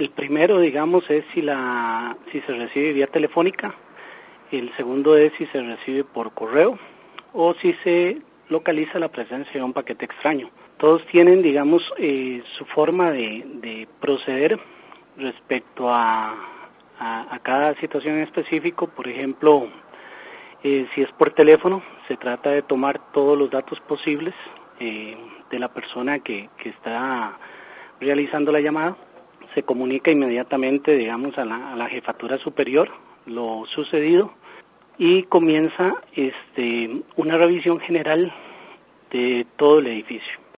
El primero, digamos, es si se recibe vía telefónica. El segundo es si se recibe por correo o si se localiza la presencia de un paquete extraño. Todos tienen, digamos, su forma de proceder respecto a cada situación en específico. Por ejemplo, si es por teléfono, se trata de tomar todos los datos posibles de la persona que está realizando la llamada. Se comunica inmediatamente, digamos, a la jefatura superior lo sucedido y comienza una revisión general de todo el edificio.